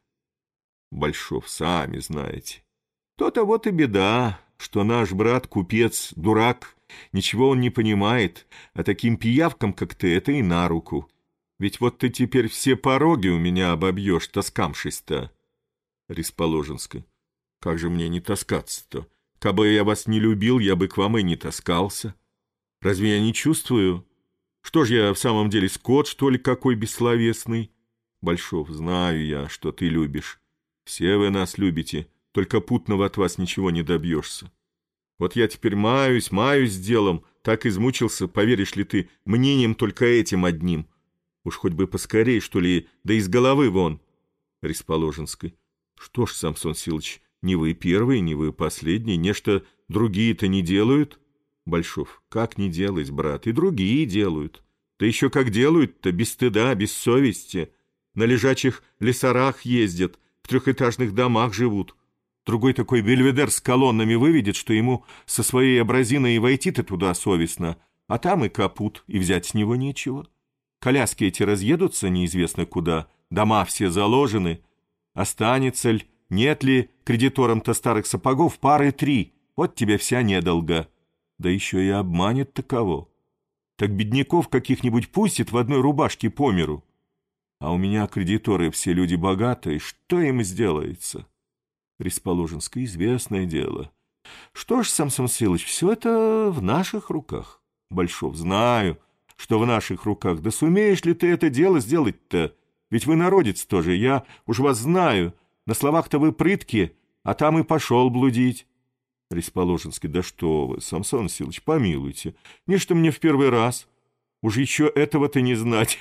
Большов, сами знаете. То-то вот и беда, что наш брат-купец дурак, ничего он не понимает, а таким пиявкам, как ты, это и на руку. Ведь вот ты теперь все пороги у меня обобьешь, таскамшись-то. Ресположенская. Как же мне не таскаться-то? Кабы я вас не любил, я бы к вам и не таскался. Разве я не чувствую? Что ж я в самом деле, скот, что ли, какой бессловесный? Большов, знаю я, что ты любишь. Все вы нас любите, только путного от вас ничего не добьешься. Вот я теперь маюсь делом, так измучился, поверишь ли ты, мнением только этим одним. Уж хоть бы поскорей, что ли, да из головы вон. Ресположенской. Что ж, Самсон Силыч, не вы первый, не вы последний, нечто другие-то не делают? Большов. Как не делать, брат, и другие делают. Да еще как делают-то, без стыда, без совести. На лежачих лесарах ездят, в трехэтажных домах живут. Другой такой бельведер с колоннами выведет, что ему со своей абразиной и войти-то туда совестно, а там и капут, и взять с него нечего. Коляски эти разъедутся неизвестно куда, дома все заложены. Останется ли, нет ли кредиторам-то старых сапогов пары 3, вот тебе вся недолга. Да еще и обманет таково. Так бедняков каких-нибудь пустит в одной рубашке по миру. А у меня кредиторы все люди богатые, что им сделается? Ресположенское, известное дело. Что ж, Самсон Силыч, все это в наших руках. Большов, знаю, что в наших руках. Да сумеешь ли ты это дело сделать-то? Ведь вы народец тоже, я уж вас знаю. На словах-то вы прытки, а там и пошел блудить. Ресположенский, да что вы, Самсон Силыч, помилуйте. Нечто мне в первый раз. Уж еще этого-то не знать.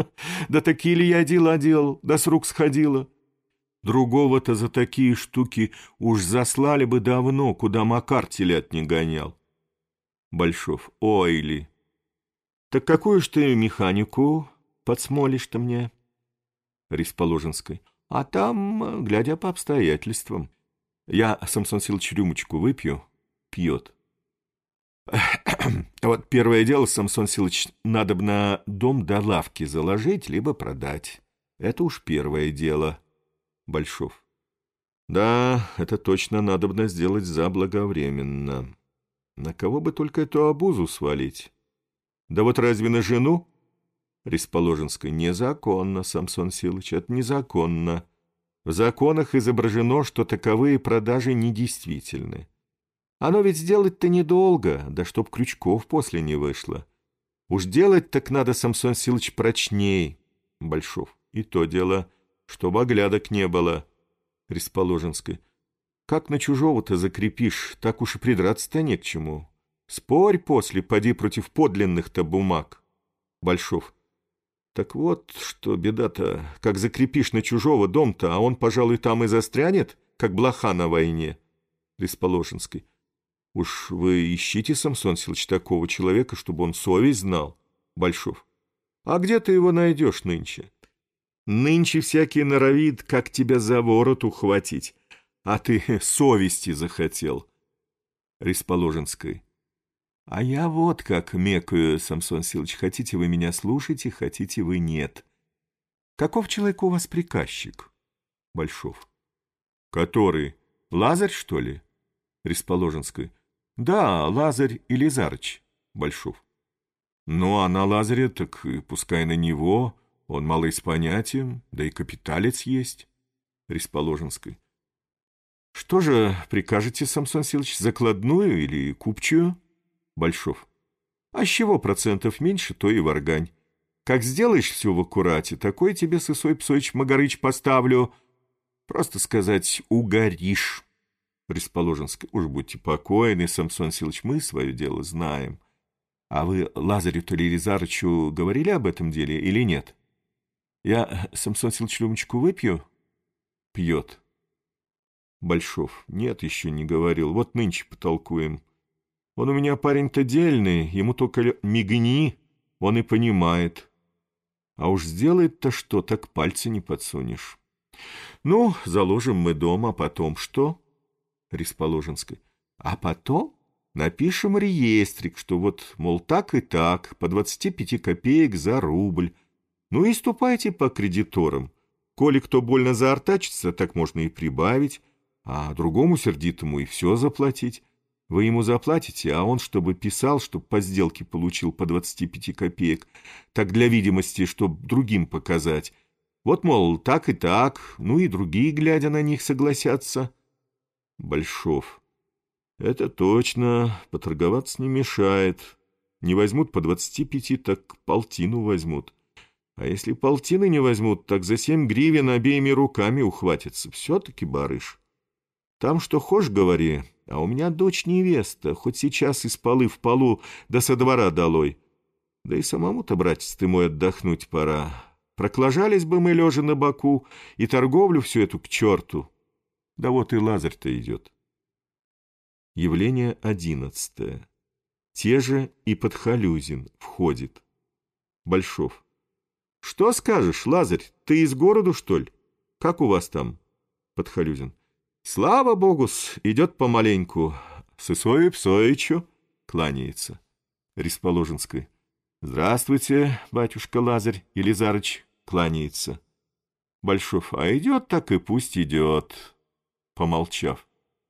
Да такие ли я дела делал, да с рук сходило. Другого-то за такие штуки уж заслали бы давно, куда Макар телят не гонял. Большов, ой ли. Так какую ж ты механику подсмолишь-то мне? Ресположенской. А там, глядя по обстоятельствам. Я, Самсон Силыч, рюмочку выпью. Пьет. Вот первое дело, Самсон Силыч, надобно дом до лавки заложить, либо продать. Это уж первое дело. Большов. Да, это точно надобно сделать заблаговременно. На кого бы только эту обузу свалить? Да вот разве на жену? Ресположенская. Незаконно, Самсон Силыч, это незаконно. В законах изображено, что таковые продажи недействительны. Оно ведь сделать-то недолго, да чтоб крючков после не вышло. Уж делать так надо, Самсон Силыч, прочней. Большов. И то дело, чтоб оглядок не было. Ресположенской. Как на чужого-то закрепишь, так уж и придраться-то не к чему. Спорь после, поди против подлинных-то бумаг. Большов. Так вот, что беда-то, как закрепишь на чужого дом-то, а он, пожалуй, там и застрянет, как блоха на войне. Ресположенской. Уж вы ищите, Самсон Силыч, такого человека, чтобы он совесть знал. Большов. А где ты его найдешь нынче? Нынче всякий норовит, как тебя за ворот ухватить, а ты совести захотел. Ресположенской. А я вот как мекаю, Самсон Силыч, хотите вы меня слушайте, хотите вы нет. Каков человек у вас приказчик? Большов. Который? Лазарь, что ли? Ресположенской. Да, Лазарь Илизарыч. Большов. Ну, а на Лазаря, так пускай на него, он малый с понятием, да и капиталец есть. Ресположенской. Что же прикажете, Самсон Силыч, закладную или купчую? Большов. А с чего процентов меньше, то и варгань. Как сделаешь все в аккурате, такой тебе, Сысой Псоич Магарыч, поставлю, просто сказать, угоришь. Ресположенской. Уж будьте покойны, Самсон Силыч, мы свое дело знаем. А вы Лазарю-то Илизарычу говорили об этом деле или нет? Я, Самсон Силыч, рюмочку выпью? Пьет. Большов. Нет, еще не говорил. Вот нынче потолкуем. Он у меня парень-то дельный, ему только мигни, он и понимает. А уж сделает-то что, так пальцы не подсунешь. Ну, заложим мы дом, а потом что? Ресположенской. А потом Напишем реестрик, что вот, мол, так и так, по 25 копеек за рубль. Ну и ступайте по кредиторам. Коли кто больно заортачится, так можно и прибавить, а другому сердитому и все заплатить. Вы ему заплатите, а он, чтобы писал, чтоб по сделке получил по 25 копеек, так для видимости, чтоб другим показать. Вот, мол, так и так, ну и другие, глядя на них, согласятся. Большов. Это точно, поторговаться не мешает. Не возьмут по 25, так полтину возьмут. А если полтины не возьмут, так за 7 гривен обеими руками ухватятся. Все-таки барыш. Там что хошь говори, а у меня дочь невеста, хоть сейчас из полы в полу, да со двора долой. Да и самому-то, братец ты мой, отдохнуть пора. Проклажались бы мы лежа на боку, и торговлю всю эту к черту. Да вот и Лазарь-то идет. Явление 11. Те же и Подхалюзин входит. Большов. Что скажешь, Лазарь, ты из города, что ли? Как у вас там? Подхалюзин. Слава богу-с, идет помаленьку. Сысою Псоичу кланяется. Ресположенской. Здравствуйте, батюшка Лазарь Елизарыч, кланяется. Большов. А идет, так и пусть идет. Помолчав.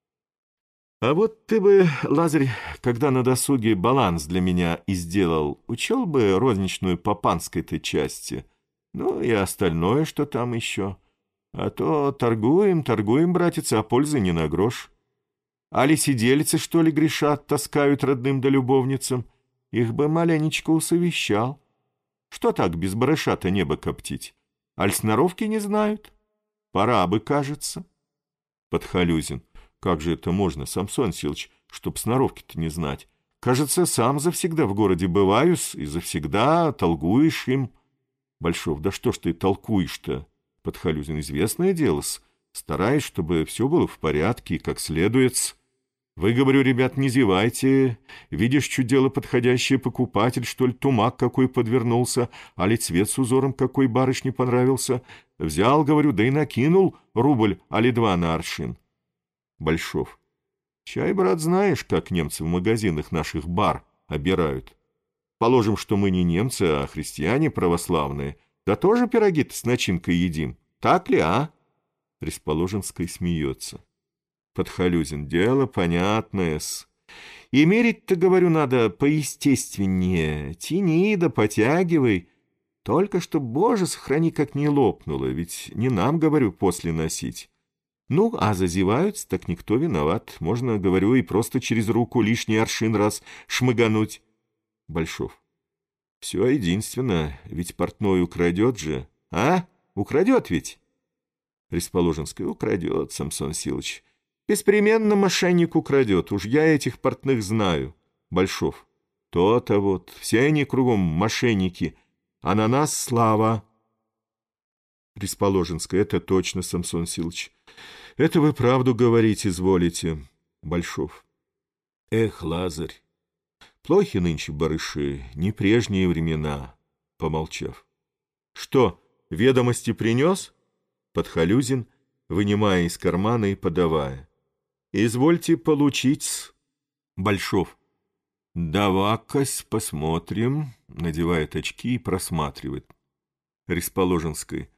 А вот ты бы, Лазарь, когда на досуге баланс для меня и сделал, учел бы розничную по панской-то части, ну и остальное, что там еще. А то торгуем, братец, а пользы не на грош. Али сиделицы, что ли, грешат, таскают родным да любовницам, их бы маленечко усовещал. Что так без барыша-то небо коптить? Аль сноровки не знают? Пора бы, кажется. Подхалюзин. Как же это можно, Самсон Силыч, чтоб сноровки-то не знать? Кажется, сам завсегда в городе бываюсь и завсегда толкуешь им. Большов. Да что ж ты толкуешь-то? Подхалюзин. Известное дело-с. Стараюсь, чтобы все было в порядке и как следует. Вы, говорю, ребят, не зевайте. Видишь, чуть дело подходящее, покупатель, что ли, тумак какой подвернулся, али цвет с узором какой барышне понравился. Взял, говорю, да и накинул рубль, али 2 на аршин. Большов. Чай, брат, знаешь, как немцы в магазинах наших бар обирают. Положим, что мы не немцы, а христиане православные. Да тоже пироги-то с начинкой едим. Так ли, а? Ресположенской смеется. Подхалюзин. Дело понятное-с. И мерить-то, говорю, надо поестественнее. Тяни да потягивай. Только что, Боже, сохрани, как не лопнуло. Ведь не нам, говорю, после носить. Ну, а зазеваются, так никто виноват. Можно, говорю, и просто через руку лишний аршин раз шмыгануть. Большов. Все единственно, ведь портной украдет же. А? Украдет ведь? Ресположенская. Украдет, Самсон Силыч. Беспременно мошенник украдет. Уж я этих портных знаю. Большов. То-то вот. Все они кругом мошенники. А на нас слава. Ресположенская. Это точно, Самсон Силыч. Это вы правду говорить изволите. Большов. Эх, Лазарь, плохи нынче барыши, не прежние времена. Помолчав. Что, ведомости принес? Подхалюзин, вынимая из кармана и подавая. Извольте получить. Большов. Давай-кась посмотрим. Надевает очки и просматривает. Ресположенской.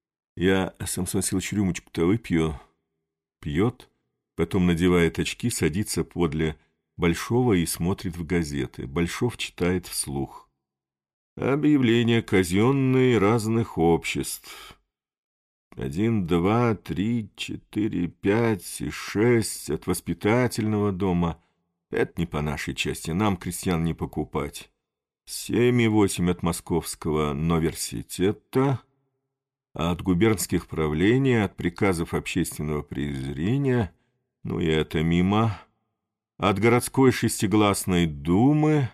Я, Самсон Силыч, рюмочку-то выпью. Пьет, потом надевает очки, садится подле Большова и смотрит в газеты. Большов читает вслух. Объявления казенные разных обществ. 1, 2, 3, 4, 5 и 6 от воспитательного дома. Это не по нашей части, нам, крестьян, не покупать. 7 и 8 от московского университета. А от губернских правлений, от приказов общественного презрения, ну и это мимо, от городской шестигласной думы,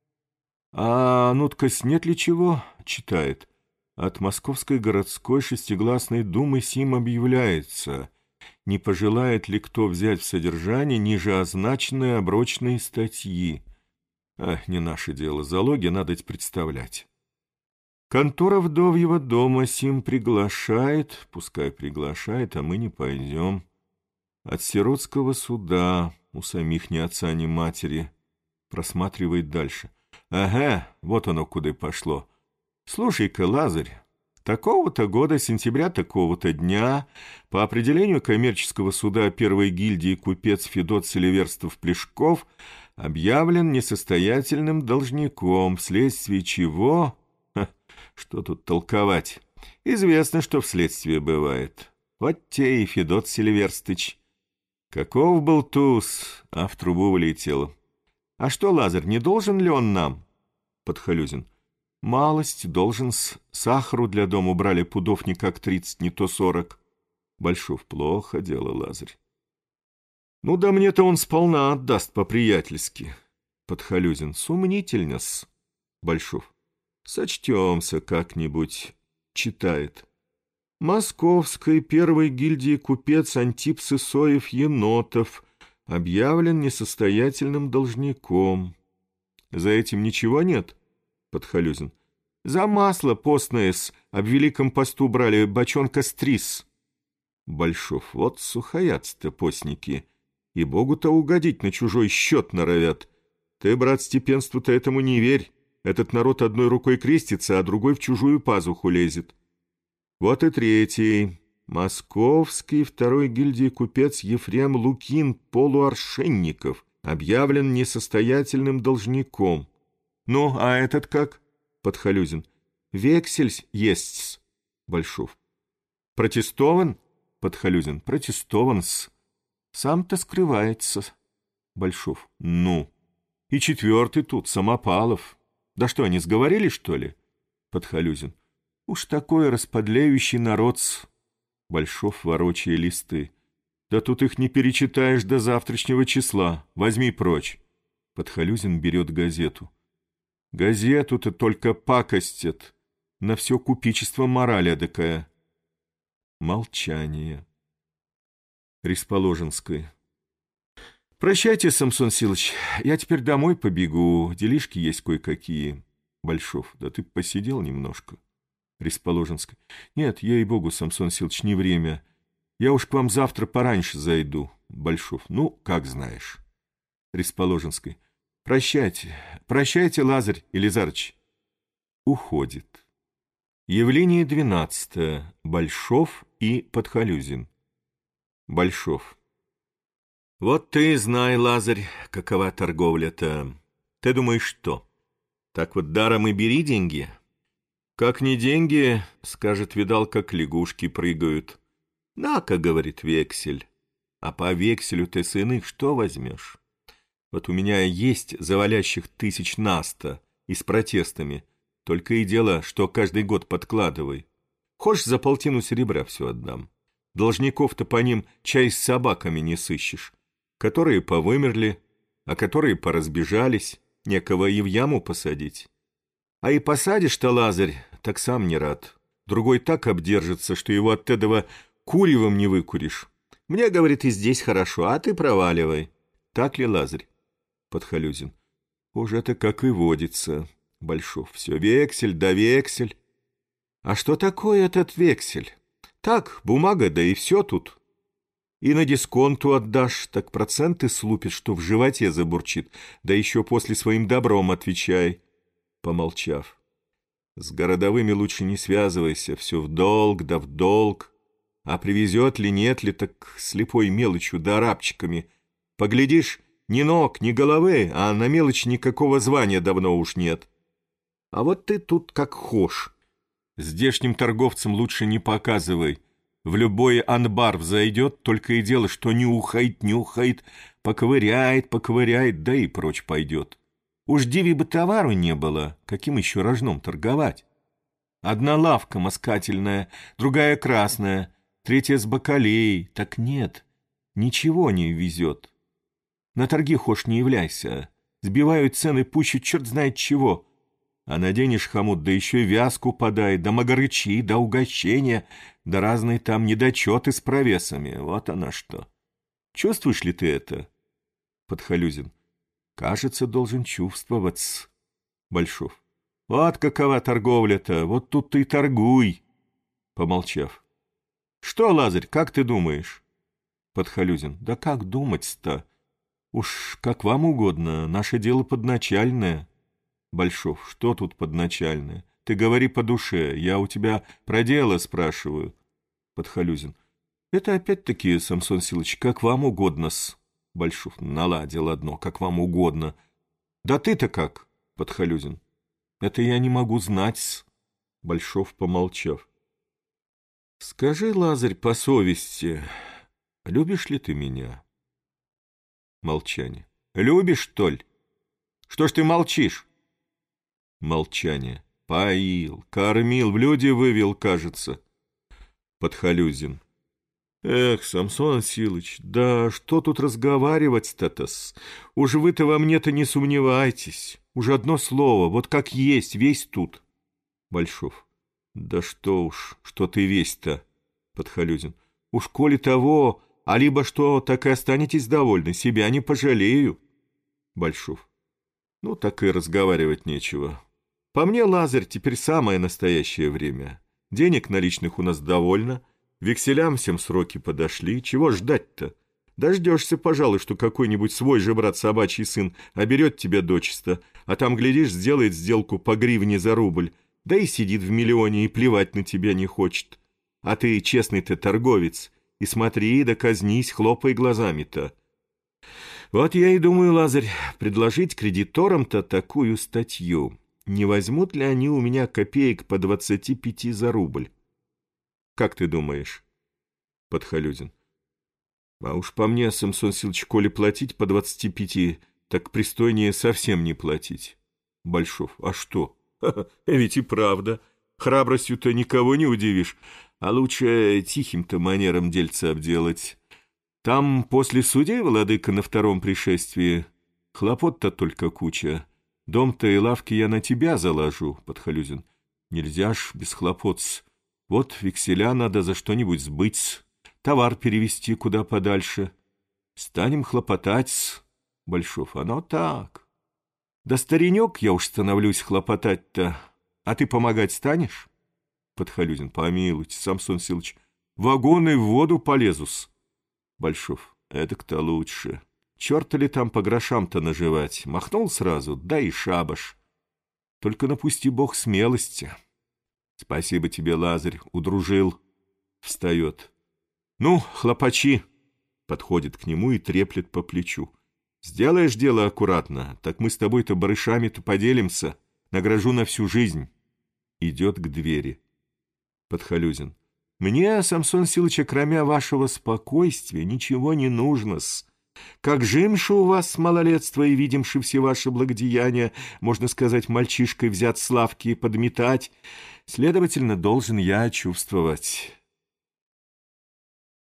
а ну-ткась нет ли чего, читает, от московской городской шестигласной думы сим объявляется, не пожелает ли кто взять в содержание ниже означенные оброчные статьи. Ах, не наше дело, залоги надо представлять. Контора вдовьего дома сим приглашает, пускай приглашает, а мы не пойдем. От сиротского суда У самих ни отца, ни матери. Просматривает дальше. Ага, вот оно куда и пошло. Слушай-ка, Лазарь, такого-то года, сентября такого-то дня, по определению коммерческого суда первой гильдии купец Федот Селиверстов-Плешков объявлен несостоятельным должником, вследствие чего... что тут толковать? Известно, что вследствие бывает. Вот те и Федот Селиверстыч. Каков был туз, а в трубу вылетел. А что, Лазарь, не должен ли он нам? Подхалюзин. Малость должен-с. Сахару для дому брали пудов не как 30, не то 40. Большов. Плохо дело, Лазарь. Ну да мне-то он сполна отдаст по-приятельски. Подхалюзин. Сумнительно-с. Большов. Сочтемся как-нибудь. Читает. Московской первой гильдии купец Антип Сысоев-Енотов объявлен несостоятельным должником. За этим ничего нет? Подхалюзин. За масло постное-с, об великом посту брали бочонка стрис. Большов. Вот сухоядцы-то постники. И Богу-то угодить на чужой счет норовят. Ты, брат, степенству-то этому не верь. Этот народ одной рукой крестится, а другой в чужую пазуху лезет. Вот и третий. Московский второй гильдии купец Ефрем Лукин Полуаршенников объявлен несостоятельным должником. Ну, а этот как? Подхалюзин. Вексель есть-с. Большов. Протестован? Подхалюзин. Протестован-с. Сам-то скрывается. Большов. Ну. И четвертый тут, Самопалов. Да что, они сговорились, что ли? Подхалюзин. Уж такой расподлеющий народ-с. Большов, ворочая листы. Да тут их не перечитаешь до завтрашнего числа. Возьми прочь. Подхалюзин берет газету. Газету-то только пакостят. На все купечество мораль эдакая. Молчание. Ресположенской. Прощайте, Самсон Силыч, я теперь домой побегу, делишки есть кое-какие. Большов. Да ты посидел немножко. Ресположенской. Нет, ей-богу, Самсон Силыч, не время. Я уж к вам завтра пораньше зайду. Большов. Ну, как знаешь. Ресположенской. Прощайте, прощайте, Лазарь Елизарыч. Уходит. Явление 12. Большов и Подхалюзин. Большов. Вот ты знай, Лазарь, какова торговля-то. Ты думаешь, что? Так вот даром и бери деньги. Как не деньги, скажет, видал, как лягушки прыгают. На-ка, говорит, вексель. А по векселю ты с иных что возьмешь? Вот у меня есть завалящих 1000 на 100 и с протестами. Только и дело, что каждый год подкладывай. Хочешь, за 1/2 серебра все отдам. Должников-то по ним чай с собаками не сыщешь. Которые повымерли, а которые поразбежались, некого и в яму посадить. А и посадишь-то, Лазарь, так сам не рад. Другой так обдержится, что его от этого куревом не выкуришь. Мне, говорит, и здесь хорошо, а ты проваливай. Так ли, Лазарь? Подхалюзин. Уж это как и водится. Большов. Все вексель да вексель. А что такое этот вексель? Так, бумага, да и все тут. И на дисконту отдашь, так проценты слупит, что в животе забурчит, да еще после своим добром отвечай. Помолчав. С городовыми лучше не связывайся, все в долг да в долг. А привезет ли, нет ли, так слепой мелочью да арабчиками. Поглядишь, ни ног, ни головы, а на мелочь никакого звания давно уж нет. А вот ты тут как хошь. Здешним торговцам лучше не показывай. В любой анбар взойдет, только и дело, что нюхает, поковыряет, да и прочь пойдет. Уж диви бы товару не было, каким еще рожном торговать. Одна лавка москательная, другая красная, третья с бакалеей. Так нет, ничего не везет. На торги хошь не являйся, сбивают цены пуще черт знает чего. А наденешь хомут, да еще и вязку подай, да магарычи, да угощения, да разные там недочеты с провесами. Вот оно что. Чувствуешь ли ты это? Подхалюзин. Кажется, должен чувствовать. Большов. Вот какова торговля-то, вот тут ты и торгуй. Помолчав. Что, Лазарь, как ты думаешь? Подхалюзин. Да как думать-то? Уж как вам угодно, наше дело подначальное. Большов, что тут подначальное? Ты говори по душе, я у тебя про дело спрашиваю. Подхалюзин. Это опять-таки, Самсон Силыч, как вам угодно-с. Большов. Наладил одно, как вам угодно. Да ты-то как? Подхалюзин. Это я не могу знать-с. Большов, помолчав. Скажи, Лазарь, по совести, любишь ли ты меня? Молчание. Любишь, что ли? Что ж ты молчишь? Молчание. Поил, кормил, в люди вывел, кажется. Подхалюзин. Эх, Самсон Силыч, да что тут разговаривать-то-тос? Уж вы-то во мне-то не сомневайтесь. Уж одно слово, вот как есть, весь тут. Большов. Да что уж, что ты весь-то? Подхалюзин. Уж коли того, а либо что, так и останетесь довольны, себя не пожалею. Большов. Ну, так и разговаривать нечего. По мне, Лазарь, теперь самое настоящее время. Денег наличных у нас довольно, векселям всем сроки подошли. Чего ждать-то? Дождешься, пожалуй, что какой-нибудь свой же брат собачий сын оберет тебя дочисто, а там, глядишь, сделает сделку по гривне за рубль, да и сидит в миллионе и плевать на тебя не хочет. А ты честный-то торговец, и смотри, да казнись, хлопай глазами-то. Вот я и думаю, Лазарь, предложить кредиторам-то такую статью. Не возьмут ли они у меня копеек по 25 за рубль? Как ты думаешь? Подхалюзин. А уж по мне, Самсон Силыч, коли платить по 25, так пристойнее совсем не платить. Большов. А что? Ведь и правда. Храбростью-то никого не удивишь, а лучше тихим-то манером дельца обделать. Там после судей, владыка, на втором пришествии, хлопот-то только куча. Дом-то и лавки я на тебя заложу, Подхалюзин. Нельзя ж без хлопот-с. Вот векселя надо за что-нибудь сбыть, товар перевезти куда подальше. Станем хлопотать-с. Большов. Оно так. Да старенек я уж становлюсь хлопотать-то. А ты помогать станешь? Подхалюзин. Помилуйте, Самсон Силыч, вагоны в воду полезу-с. Большов. Эдак-то лучше. Черта ли там по грошам-то наживать? Махнул сразу, да и шабаш. Только напусти Бог смелости. Спасибо тебе, Лазарь, удружил. Встает. Ну, хлопачи. Подходит к нему и треплет по плечу. Сделаешь дело аккуратно, так мы с тобой-то барышами-то поделимся. Награжу на всю жизнь. Идет к двери. Подхалюзин. Мне, Самсон Силыч, кроме вашего спокойствия, ничего не нужно-с. Как жимши у вас с малолетства и видимши все ваши благодеяния, можно сказать, мальчишкой взят с лавки и подметать, следовательно, должен я чувствовать.